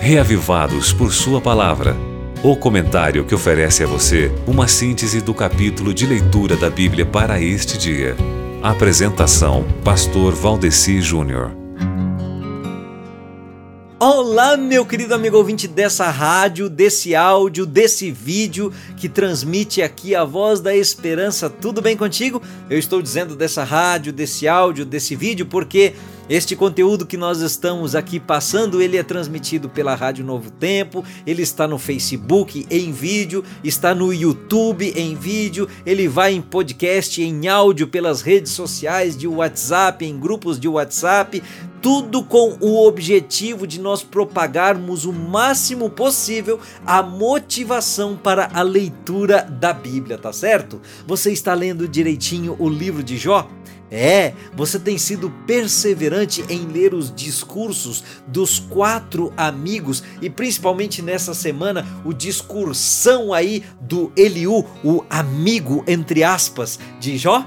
Reavivados por Sua Palavra. O comentário que oferece a você uma síntese do capítulo de leitura da Bíblia para este dia. Apresentação: Pastor Valdeci Júnior. Olá, meu querido amigo ouvinte dessa rádio, desse áudio, desse vídeo que transmite aqui a voz da esperança. Tudo bem contigo? Eu estou dizendo dessa rádio, desse áudio, desse vídeo, porque este conteúdo que nós estamos aqui passando, ele é transmitido pela Rádio Novo Tempo, ele está no Facebook em vídeo, está no YouTube em vídeo, ele vai em podcast, em áudio, pelas redes sociais de WhatsApp, em grupos de WhatsApp, tudo com o objetivo de nós propagarmos o máximo possível a motivação para a leitura da Bíblia, tá certo? Você está lendo direitinho o livro de Jó? Você tem sido perseverante em ler os discursos dos 4 amigos e principalmente nessa semana o discursão aí do Eliú, o amigo entre aspas de Jó?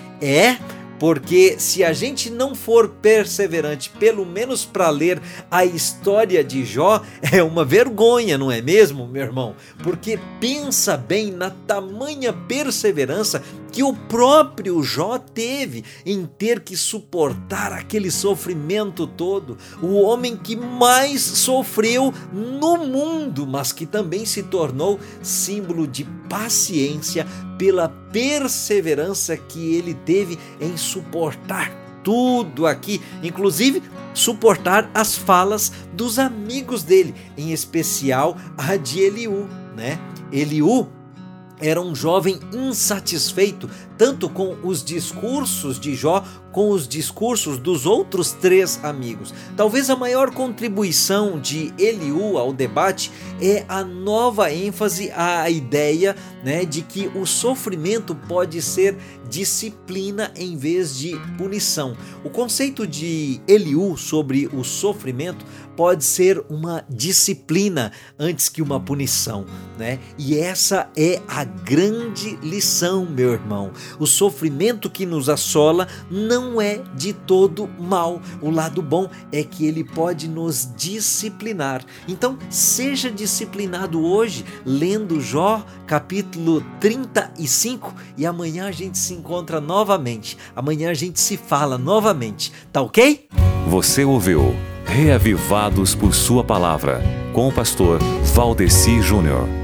Porque se a gente não for perseverante, pelo menos para ler a história de Jó, é uma vergonha, não é mesmo, meu irmão? Porque pensa bem na tamanha perseverança que o próprio Jó teve em ter que suportar aquele sofrimento todo. O homem que mais sofreu no mundo, mas que também se tornou símbolo de paciência pela perseverança que ele teve em suportar tudo aqui, inclusive suportar as falas dos amigos dele, em especial a de Eliú, né? Eliú era um jovem insatisfeito tanto com os discursos de Jó, com os discursos dos outros 3 amigos. Talvez a maior contribuição de Eliú ao debate é a nova ênfase à ideia, né, de que o sofrimento pode ser disciplina em vez de punição. O conceito de Eliú sobre o sofrimento pode ser uma disciplina antes que uma punição, né? E essa é a grande lição, meu irmão. O sofrimento que nos assola não é de todo mal. O lado bom é que ele pode nos disciplinar. Então, seja disciplinado hoje, lendo Jó, capítulo 35, e amanhã a gente se encontra novamente. Amanhã a gente se fala novamente. Tá ok? Você ouviu Reavivados por Sua Palavra, com o pastor Valdeci Júnior.